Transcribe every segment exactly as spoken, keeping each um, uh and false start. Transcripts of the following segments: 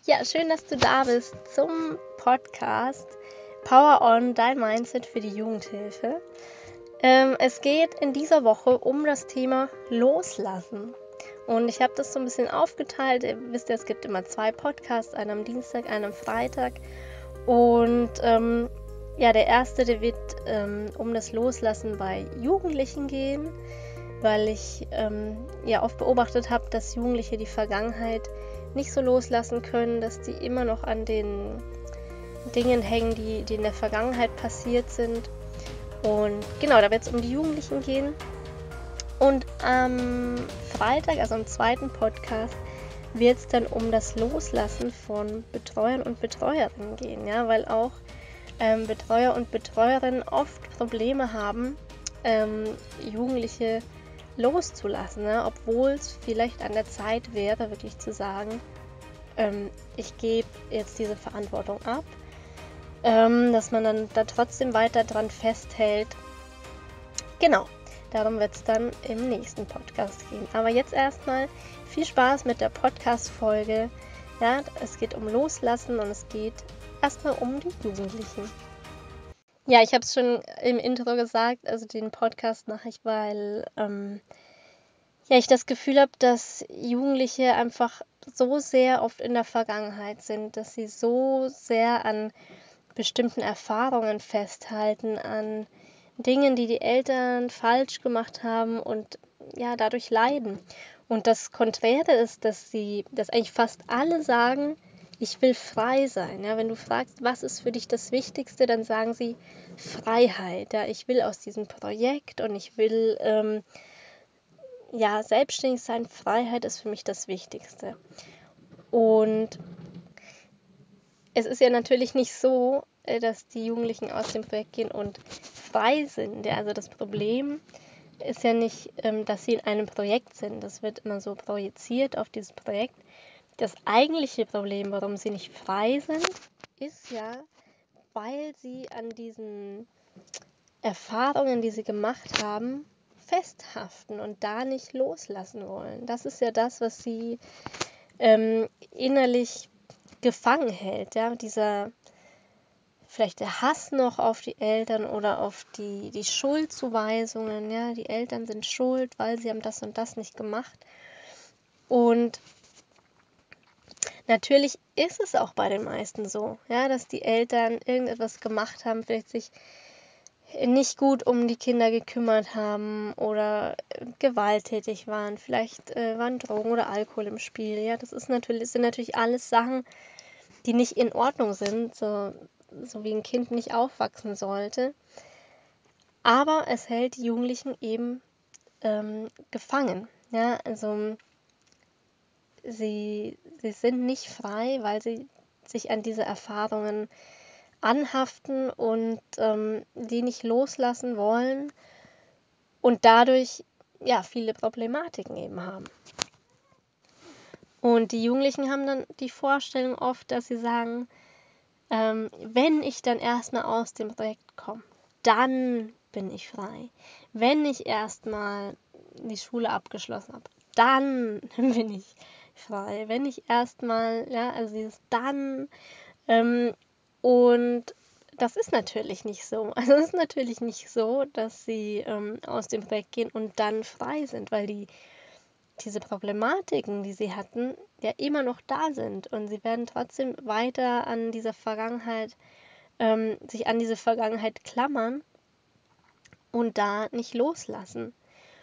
Ja, schön, dass du da bist zum Podcast Power On, dein Mindset für die Jugendhilfe. Ähm, es geht in dieser Woche um das Thema Loslassen. Und ich habe das so ein bisschen aufgeteilt. Ihr wisst ja, es gibt immer zwei Podcasts, einen am Dienstag, einen am Freitag. Und ähm, ja, der erste, der wird ähm, um das Loslassen bei Jugendlichen gehen, weil ich ähm, ja oft beobachtet habe, dass Jugendliche die Vergangenheit nicht so loslassen können, dass die immer noch an den Dingen hängen, die, die in der Vergangenheit passiert sind. Und genau, da wird es um die Jugendlichen gehen. Und am Freitag, also am zweiten Podcast, wird es dann um das Loslassen von Betreuern und Betreuerinnen gehen, ja, weil auch ähm, Betreuer und Betreuerinnen oft Probleme haben, ähm, Jugendliche loszulassen, ne? Obwohl es vielleicht an der Zeit wäre, wirklich zu sagen, ähm, ich gebe jetzt diese Verantwortung ab, ähm, dass man dann da trotzdem weiter dran festhält. Genau, darum wird es dann im nächsten Podcast gehen. Aber jetzt erstmal viel Spaß mit der Podcast-Folge. Ja, es geht um Loslassen und es geht erstmal um die Jugendlichen. Ja, ich habe es schon im Intro gesagt, also den Podcast mache ich, weil ähm, ja, ich das Gefühl habe, dass Jugendliche einfach so sehr oft in der Vergangenheit sind, dass sie so sehr an bestimmten Erfahrungen festhalten, an Dingen, die die Eltern falsch gemacht haben und ja, dadurch leiden. Und das Konträre ist, dass sie, dass eigentlich fast alle sagen, ich will frei sein. Ja, wenn du fragst, was ist für dich das Wichtigste, dann sagen sie Freiheit. Ja, ich will aus diesem Projekt und ich will ähm, ja, selbstständig sein, Freiheit ist für mich das Wichtigste. Und es ist ja natürlich nicht so, dass die Jugendlichen aus dem Projekt gehen und frei sind. Ja, also das Problem ist ja nicht, dass sie in einem Projekt sind. Das wird immer so projiziert auf dieses Projekt. Das eigentliche Problem, warum sie nicht frei sind, ist ja, weil sie an diesen Erfahrungen, die sie gemacht haben, festhaften und da nicht loslassen wollen. Das ist ja das, was sie ähm, innerlich gefangen hält. Ja? Dieser vielleicht der Hass noch auf die Eltern oder auf die, die Schuldzuweisungen. Ja? Die Eltern sind schuld, weil sie haben das und das nicht gemacht. Und natürlich ist es auch bei den meisten so, ja, dass die Eltern irgendetwas gemacht haben, vielleicht sich nicht gut um die Kinder gekümmert haben oder gewalttätig waren. Vielleicht äh, waren Drogen oder Alkohol im Spiel. Ja, das ist natürlich, sind natürlich alles Sachen, die nicht in Ordnung sind, so, so wie ein Kind nicht aufwachsen sollte. Aber es hält die Jugendlichen eben ähm, gefangen. Ja, also sie, sie sind nicht frei, weil sie sich an diese Erfahrungen anhaften und ähm, die nicht loslassen wollen und dadurch ja viele Problematiken eben haben. Und die Jugendlichen haben dann die Vorstellung oft, dass sie sagen, ähm, wenn ich dann erstmal aus dem Projekt komme, dann bin ich frei. Wenn ich erstmal die Schule abgeschlossen habe, dann bin ich frei. Wenn ich erstmal, ja, also dieses dann ähm, und das ist natürlich nicht so. Also es ist natürlich nicht so, dass sie ähm, aus dem Projekt gehen und dann frei sind, weil die diese Problematiken, die sie hatten, ja immer noch da sind und sie werden trotzdem weiter an dieser Vergangenheit, ähm, sich an diese Vergangenheit klammern und da nicht loslassen.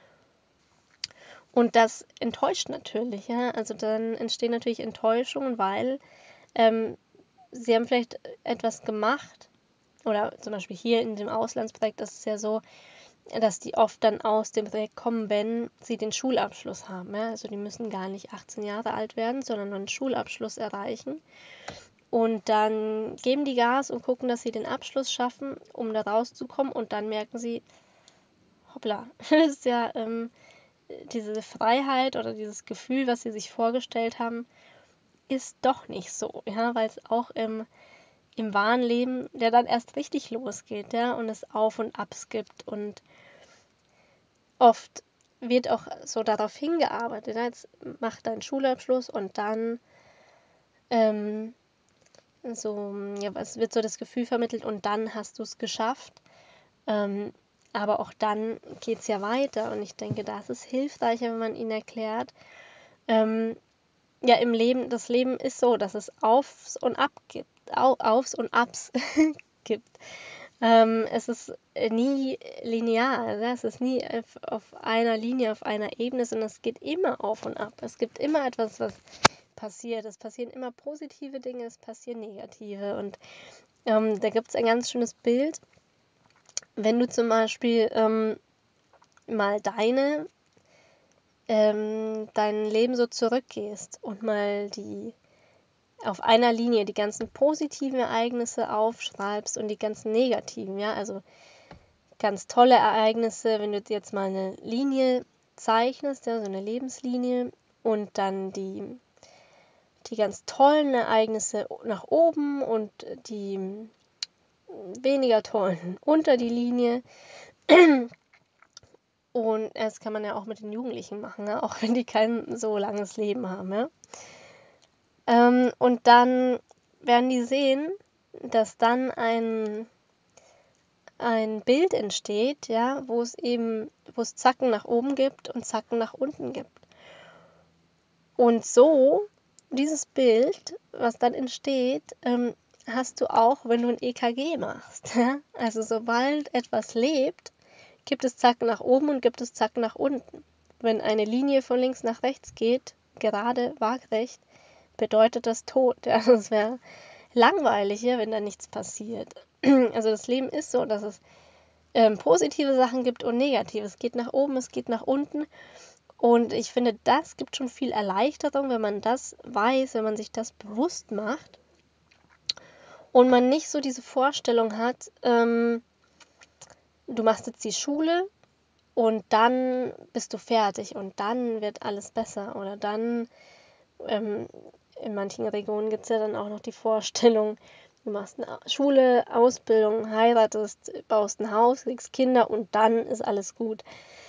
Und das enttäuscht natürlich, ja. Also dann entstehen natürlich Enttäuschungen, weil ähm, sie haben vielleicht etwas gemacht, oder zum Beispiel hier in dem Auslandsprojekt ist es ja so, dass die oft dann aus dem Projekt kommen, wenn sie den Schulabschluss haben. Ja? Also die müssen gar nicht achtzehn Jahre alt werden, sondern nur einen Schulabschluss erreichen. Und dann geben die Gas und gucken, dass sie den Abschluss schaffen, um da rauszukommen. Und dann merken sie, hoppla, das ist ja ähm, diese Freiheit oder dieses Gefühl, was sie sich vorgestellt haben, ist doch nicht so. Ja? Weil es auch im im wahren Leben, der dann erst richtig losgeht, ja, und es Auf und Abs gibt und oft wird auch so darauf hingearbeitet, ja, jetzt mach deinen Schulabschluss und dann ähm, so, ja, es wird so das Gefühl vermittelt und dann hast du es geschafft. Ähm, aber auch dann geht es ja weiter und ich denke, das ist hilfreicher, wenn man ihnen erklärt, ähm, ja, im Leben, das Leben ist so, dass es Aufs und Ab gibt, Au, Aufs und Abs gibt. Ähm, es ist nie linear, also es ist nie auf, auf einer Linie, auf einer Ebene, sondern es geht immer auf und ab. Es gibt immer etwas, was passiert. Es passieren immer positive Dinge, es passieren negative. Und ähm, da gibt es ein ganz schönes Bild, wenn du zum Beispiel ähm, mal deine, ähm, dein Leben so zurückgehst und mal die auf einer Linie die ganzen positiven Ereignisse aufschreibst und die ganzen negativen, ja, also ganz tolle Ereignisse, wenn du jetzt mal eine Linie zeichnest, ja, so eine Lebenslinie und dann die, die ganz tollen Ereignisse nach oben und die weniger tollen unter die Linie. Und das kann man ja auch mit den Jugendlichen machen, ja, auch wenn die kein so langes Leben haben. Ja. Ähm, und dann werden die sehen, dass dann ein, ein Bild entsteht, ja, wo es eben, wo es Zacken nach oben gibt und Zacken nach unten gibt. Und so, dieses Bild, was dann entsteht, ähm, hast du auch, wenn du ein E K G machst. Ja? Also sobald etwas lebt, gibt es Zacken nach oben und gibt es Zacken nach unten. Wenn eine Linie von links nach rechts geht, gerade, waagrecht, bedeutet das Tod. Ja? Das wäre langweilig, ja, wenn da nichts passiert. Also das Leben ist so, dass es ähm, positive Sachen gibt und negative. Es geht nach oben, es geht nach unten. Und ich finde, das gibt schon viel Erleichterung, wenn man das weiß, wenn man sich das bewusst macht. Und man nicht so diese Vorstellung hat, ähm, du machst jetzt die Schule und dann bist du fertig und dann wird alles besser. Oder dann, ähm, in manchen Regionen gibt es ja dann auch noch die Vorstellung, du machst eine Schule, Ausbildung, heiratest, baust ein Haus, kriegst Kinder und dann ist alles gut.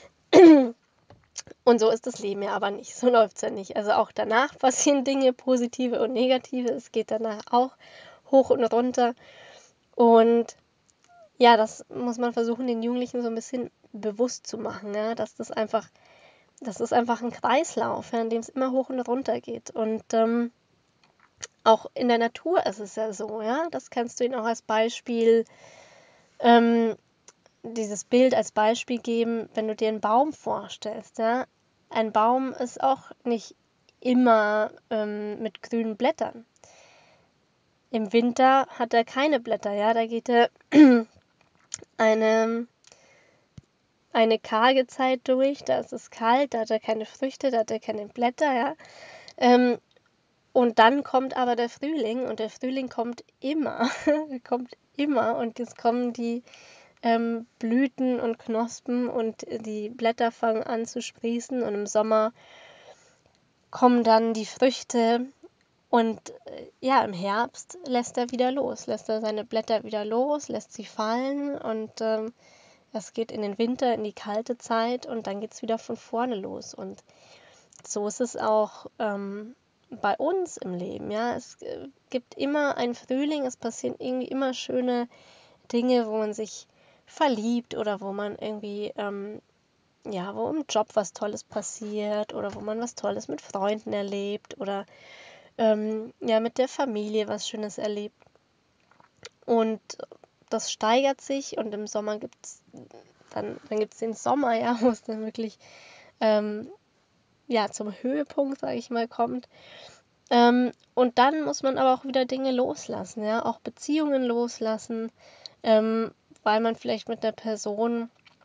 Und so ist das Leben ja aber nicht. So läuft es ja nicht. Also auch danach passieren Dinge, positive und negative. Es geht danach auch hoch und runter. Und ja, das muss man versuchen, den Jugendlichen so ein bisschen bewusst zu machen, ja, dass das einfach, das ist einfach ein Kreislauf, ja, in dem es immer hoch und runter geht. Und ähm, auch in der Natur ist es ja so, ja. Das kannst du ihnen auch als Beispiel, ähm, dieses Bild als Beispiel geben, wenn du dir einen Baum vorstellst, ja. Ein Baum ist auch nicht immer ähm, mit grünen Blättern. Im Winter hat er keine Blätter, ja, da geht er eine, eine karge Zeit durch, da ist es kalt, da hat er keine Früchte, da hat er keine Blätter, ja. Ähm, und dann kommt aber der Frühling und der Frühling kommt immer, kommt immer und jetzt kommen die ähm, Blüten und Knospen und die Blätter fangen an zu sprießen und im Sommer kommen dann die Früchte und äh, ja, im Herbst lässt er wieder los, lässt er seine Blätter wieder los, lässt sie fallen und ähm, es geht in den Winter, in die kalte Zeit und dann geht es wieder von vorne los und so ist es auch ähm, bei uns im Leben, ja, es äh, gibt immer einen Frühling, es passieren irgendwie immer schöne Dinge, wo man sich verliebt oder wo man irgendwie, ähm, ja, wo im Job was Tolles passiert oder wo man was Tolles mit Freunden erlebt oder ähm, ja, mit der Familie was Schönes erlebt. Und das steigert sich und im Sommer gibt es dann, dann gibt es den Sommer, ja, wo es dann wirklich ähm, ja, zum Höhepunkt, sage ich mal, kommt. Ähm, und dann muss man aber auch wieder Dinge loslassen, ja, auch Beziehungen loslassen, ähm, weil man vielleicht mit der Person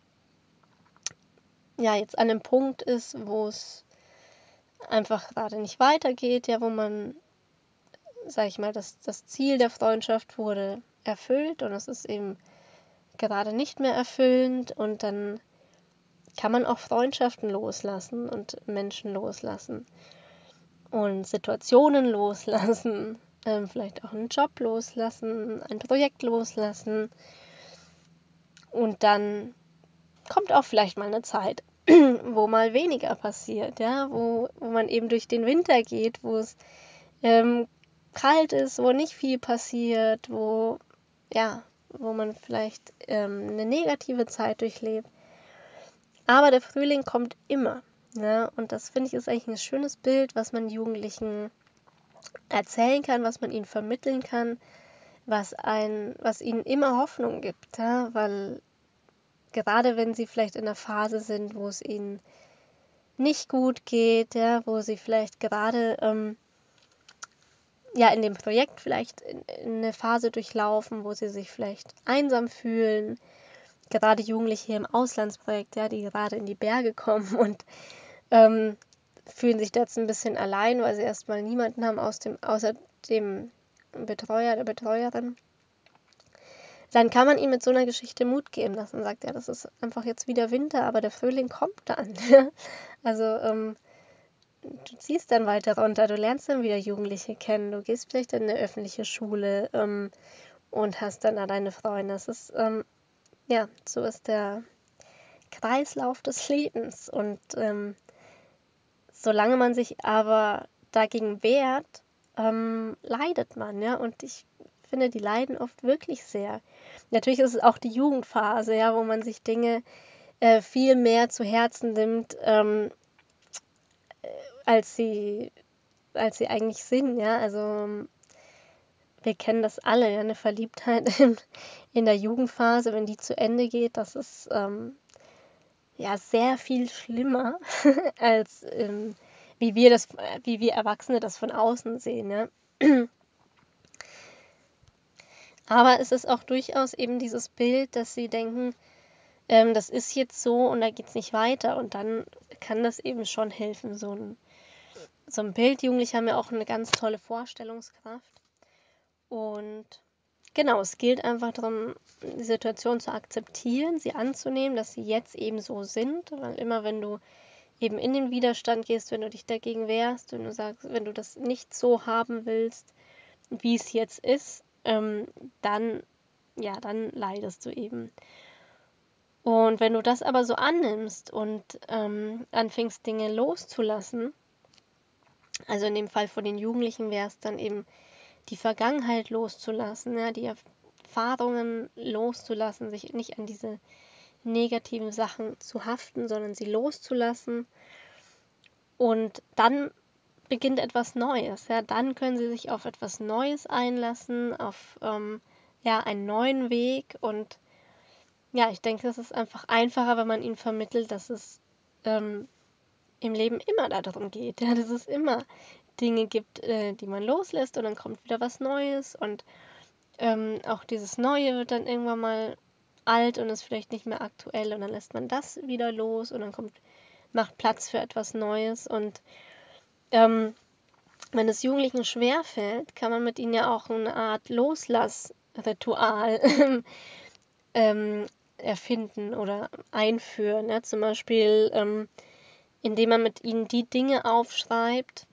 ja jetzt an einem Punkt ist, wo es einfach gerade nicht weitergeht, ja, wo man, sag ich mal, das, das Ziel der Freundschaft wurde erfüllt und es ist eben gerade nicht mehr erfüllend und dann kann man auch Freundschaften loslassen und Menschen loslassen und Situationen loslassen, ähm, vielleicht auch einen Job loslassen, ein Projekt loslassen und dann kommt auch vielleicht mal eine Zeit, wo mal weniger passiert, ja, wo, wo man eben durch den Winter geht, wo es ähm, kalt ist, wo nicht viel passiert, wo, ja, wo man vielleicht ähm, eine negative Zeit durchlebt. Aber der Frühling kommt immer. Ne? Und das finde ich ist eigentlich ein schönes Bild, was man Jugendlichen erzählen kann, was man ihnen vermitteln kann, was, ein, was ihnen immer Hoffnung gibt. Ja? Weil gerade wenn sie vielleicht in einer Phase sind, wo es ihnen nicht gut geht, ja, wo sie vielleicht gerade ähm, ja, in dem Projekt vielleicht in, in eine Phase durchlaufen, wo sie sich vielleicht einsam fühlen. Gerade Jugendliche hier im Auslandsprojekt, ja, die gerade in die Berge kommen und ähm, fühlen sich jetzt ein bisschen allein, weil sie erstmal niemanden haben aus dem, außer dem Betreuer, der Betreuerin. Dann kann man ihm mit so einer Geschichte Mut geben, dass man sagt, ja, das ist einfach jetzt wieder Winter, aber der Frühling kommt dann. Also ähm, du ziehst dann weiter runter, du lernst dann wieder Jugendliche kennen, du gehst vielleicht in eine öffentliche Schule ähm, und hast dann da deine Freunde. Das ist, ähm, ja, so ist der Kreislauf des Lebens. Und ähm, solange man sich aber dagegen wehrt, ähm, leidet man, ja. Und ich finde, die leiden oft wirklich sehr. Natürlich ist es auch die Jugendphase, ja, wo man sich Dinge äh, viel mehr zu Herzen nimmt, ähm, als sie, als sie eigentlich sind, ja. Also wir kennen das alle, ja, eine Verliebtheit in, in der Jugendphase, wenn die zu Ende geht, das ist ähm, ja sehr viel schlimmer, als ähm, wie wir das, wie wir Erwachsene das von außen sehen, ja. Aber es ist auch durchaus eben dieses Bild, dass sie denken, ähm, das ist jetzt so und da geht es nicht weiter. Und dann kann das eben schon helfen. So ein, so ein Bild, Jugendliche haben ja auch eine ganz tolle Vorstellungskraft. Und genau, es gilt einfach darum, die Situation zu akzeptieren, sie anzunehmen, dass sie jetzt eben so sind. Weil immer wenn du eben in den Widerstand gehst, wenn du dich dagegen wehrst, wenn du sagst, wenn du das nicht so haben willst, wie es jetzt ist, ähm, dann, ja, dann leidest du eben. Und wenn du das aber so annimmst und ähm, anfängst, Dinge loszulassen, also in dem Fall von den Jugendlichen wäre es dann eben die Vergangenheit loszulassen, ja, die Erfahrungen loszulassen, sich nicht an diese negativen Sachen zu haften, sondern sie loszulassen. Und dann beginnt etwas Neues. Ja, dann können sie sich auf etwas Neues einlassen, auf ähm, ja, einen neuen Weg. Und ja, ich denke, es ist einfach einfacher, wenn man ihnen vermittelt, dass es ähm, im Leben immer darum geht, ja, dass es immer Dinge gibt, äh, die man loslässt und dann kommt wieder was Neues und ähm, auch dieses Neue wird dann irgendwann mal alt und ist vielleicht nicht mehr aktuell und dann lässt man das wieder los und dann kommt, macht Platz für etwas Neues und ähm, wenn es Jugendlichen schwerfällt, kann man mit ihnen ja auch eine Art Loslassritual ähm, erfinden oder einführen. Ja? Zum Beispiel, ähm, indem man mit ihnen die Dinge aufschreibt,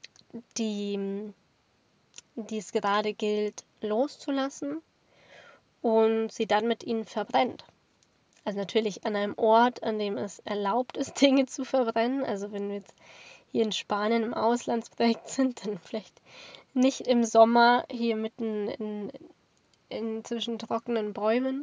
die, die es gerade gilt loszulassen und sie dann mit ihnen verbrennt. Also natürlich an einem Ort, an dem es erlaubt ist, Dinge zu verbrennen. Also wenn wir jetzt hier in Spanien im Auslandsprojekt sind, dann vielleicht nicht im Sommer hier mitten in, in zwischen trockenen Bäumen,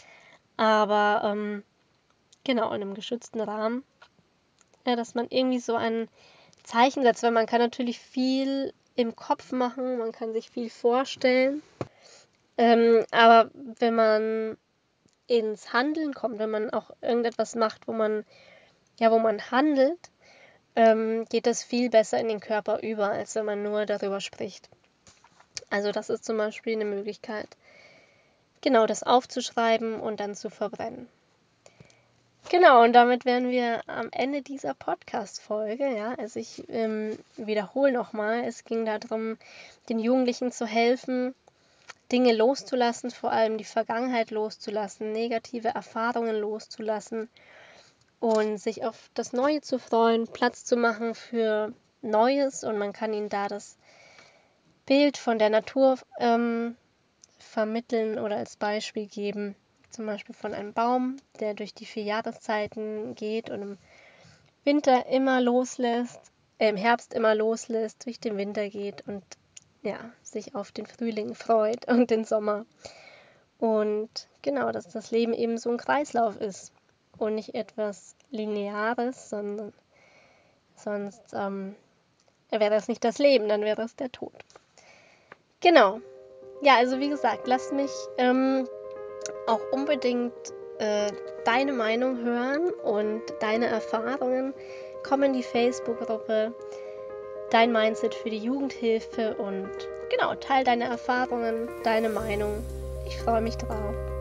aber ähm, genau in einem geschützten Rahmen, ja, dass man irgendwie so ein Zeichen setzt, weil man kann natürlich viel im Kopf machen, man kann sich viel vorstellen, ähm, aber wenn man ins Handeln kommt, wenn man auch irgendetwas macht, wo man ja, wo man handelt, ähm, geht das viel besser in den Körper über, als wenn man nur darüber spricht. Also das ist zum Beispiel eine Möglichkeit, genau das aufzuschreiben und dann zu verbrennen. Genau, und damit wären wir am Ende dieser Podcast-Folge. Ja? Also ich ähm, wiederhole nochmal, es ging darum, den Jugendlichen zu helfen, Dinge loszulassen, vor allem die Vergangenheit loszulassen, negative Erfahrungen loszulassen und sich auf das Neue zu freuen, Platz zu machen für Neues und man kann ihnen da das Bild von der Natur ähm, vermitteln oder als Beispiel geben. Zum Beispiel von einem Baum, der durch die vier Jahreszeiten geht und im Winter immer loslässt, äh, im Herbst immer loslässt, durch den Winter geht und ja, sich auf den Frühling freut und den Sommer. Und genau, dass das Leben eben so ein Kreislauf ist und nicht etwas Lineares, sondern sonst ähm, wäre das nicht das Leben, dann wäre es der Tod. Genau. Ja, also wie gesagt, lass mich ähm, auch unbedingt äh, deine Meinung hören und deine Erfahrungen. Komm in die Facebook-Gruppe Dein Mindset für die Jugendhilfe und genau, teil deine Erfahrungen, deine Meinung. Ich freue mich drauf.